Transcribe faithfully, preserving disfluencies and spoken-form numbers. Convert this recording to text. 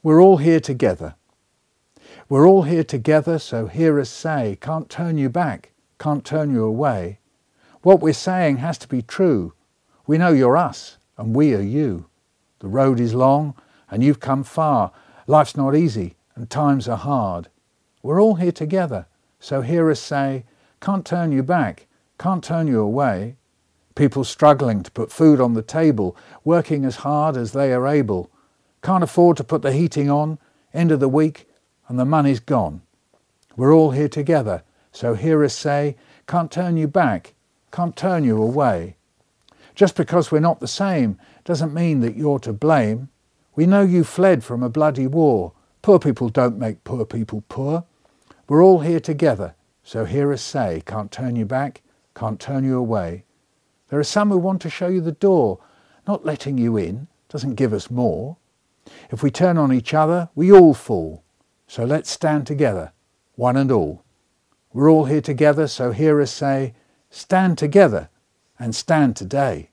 We're all here together. We're all here together, so hear us say, can't turn you back, can't turn you away. What we're saying has to be true. We know you're us, and we are you. The road is long, and you've come far. Life's not easy, and times are hard. We're all here together, so hear us say, can't turn you back, can't turn you away. People struggling to put food on the table, working as hard as they are able. Can't afford to put the heating on, end of the week, and the money's gone. We're all here together, so hear us say, can't turn you back, can't turn you away. Just because we're not the same doesn't mean that you're to blame. We know you fled from a bloody war. Poor people don't make poor people poor. We're all here together, so hear us say, can't turn you back, can't turn you away. There are some who want to show you the door. Not letting you in doesn't give us more. If we turn on each other, we all fall. So let's stand together, one and all. We're all here together, so hear us say, stand together and stand today.